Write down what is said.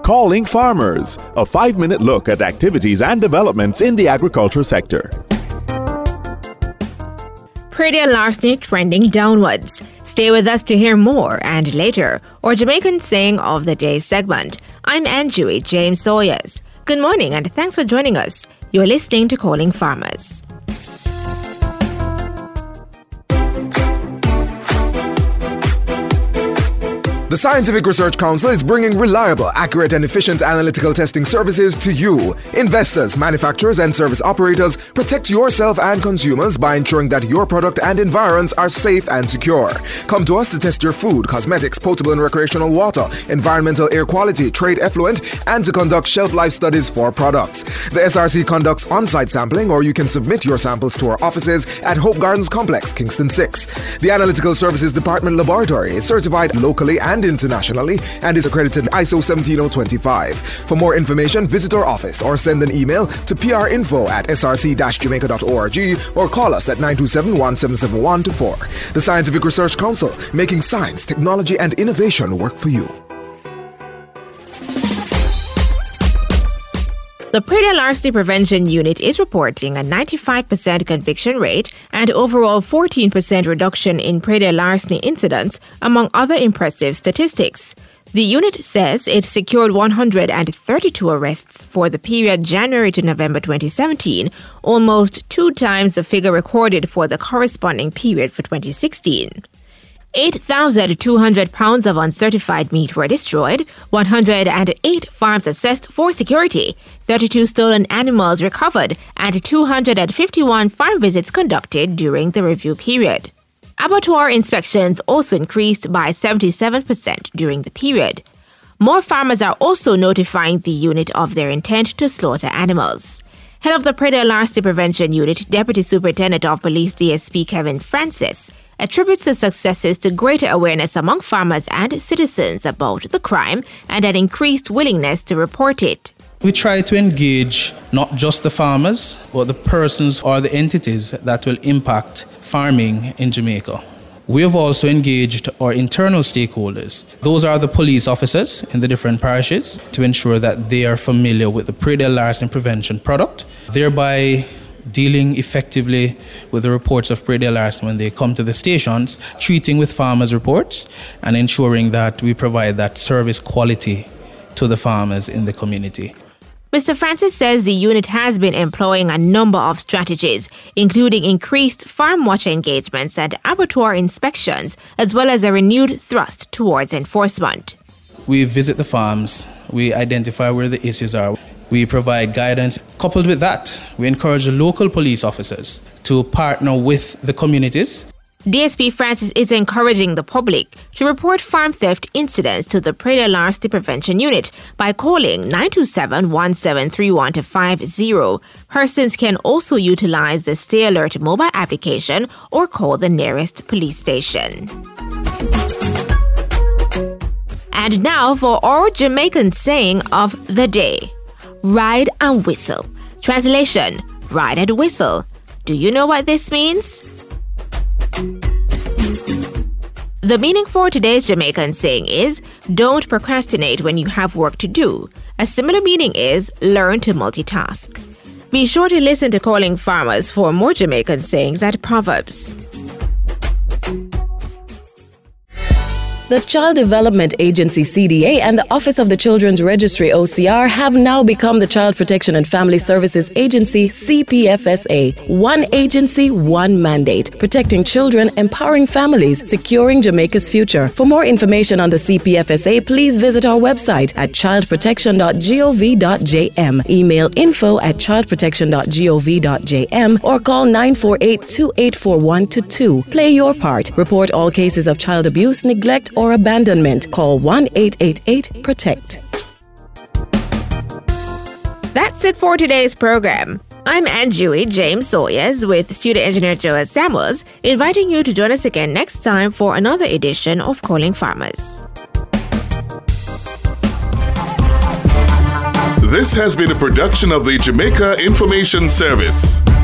Calling Farmers, a 5-minute look at activities and developments in the agriculture sector. Pray larceny trending downwards. Stay with us to hear more, and later, our Jamaican saying of the day segment. I'm Anjui James Sawyers. Good morning and thanks for joining us. You're listening to Calling Farmers. The Scientific Research Council is bringing reliable, accurate and efficient analytical testing services to you. Investors, manufacturers and service operators, protect yourself and consumers by ensuring that your product and environs are safe and secure. Come to us to test your food, cosmetics, potable and recreational water, environmental air quality, trade effluent, and to conduct shelf life studies for products. The SRC conducts on-site sampling, or you can submit your samples to our offices at Hope Gardens Complex, Kingston 6. The Analytical Services Department Laboratory is certified locally and internationally and is accredited ISO 17025. For more information, visit our office or send an email to prinfo@src-jamaica.org or call us at 927-1771-4. The Scientific Research Council, making science, technology and innovation work for you. The Pray Larceny Prevention Unit is reporting a 95% conviction rate and overall 14% reduction in Pray larceny incidents, among other impressive statistics. The unit says it secured 132 arrests for the period January to November 2017, almost 2 times the figure recorded for the corresponding period for 2016. 8,200 pounds of uncertified meat were destroyed, 108 farms assessed for security, 32 stolen animals recovered, and 251 farm visits conducted during the review period. Abattoir inspections also increased by 77% during the period. More farmers are also notifying the unit of their intent to slaughter animals. Head of the Pray Larceny Prevention Unit, Deputy Superintendent of Police DSP Kevin Francis, attributes the successes to greater awareness among farmers and citizens about the crime and an increased willingness to report it. We try to engage not just the farmers, but the persons or the entities that will impact farming in Jamaica. We have also engaged our internal stakeholders. Those are the police officers in the different parishes to ensure that they are familiar with the Pray larceny prevention product, thereby dealing effectively with the reports of Pray larceny when they come to the stations, treating with farmers' reports, and ensuring that we provide that service quality to the farmers in the community. Mr. Francis says the unit has been employing a number of strategies, including increased farm watch engagements and abattoir inspections, as well as a renewed thrust towards enforcement. We visit the farms, we identify where the issues are, we provide guidance. Coupled with that, we encourage the local police officers to partner with the communities. DSP Francis is encouraging the public to report farm theft incidents to the Pray Larceny Prevention Unit by calling 927-1731-50. Persons can also utilize the Stay Alert mobile application or call the nearest police station. And now for our Jamaican saying of the day. Ride and whistle. Translation, ride and whistle. Do you know what this means? The meaning for today's Jamaican saying is, don't procrastinate when you have work to do. A similar meaning is, learn to multitask. Be sure to listen to Calling Farmers for more Jamaican sayings and proverbs. The Child Development Agency CDA and the Office of the Children's Registry OCR have now become the Child Protection and Family Services Agency CPFSA. One agency, one mandate, protecting children, empowering families, securing Jamaica's future. For more information on the CPFSA, please visit our website at childprotection.gov.jm, email info@childprotection.gov.jm, or call 948-2841-2. Play your part. Report all cases of child abuse, neglect, or abandonment. Call 1-888-PROTECT. That's it for today's program. I'm Anjui James Sawyers with Studio Engineer Joel Samuels, inviting you to join us again next time for another edition of Calling Farmers. This has been a production of the Jamaica Information Service.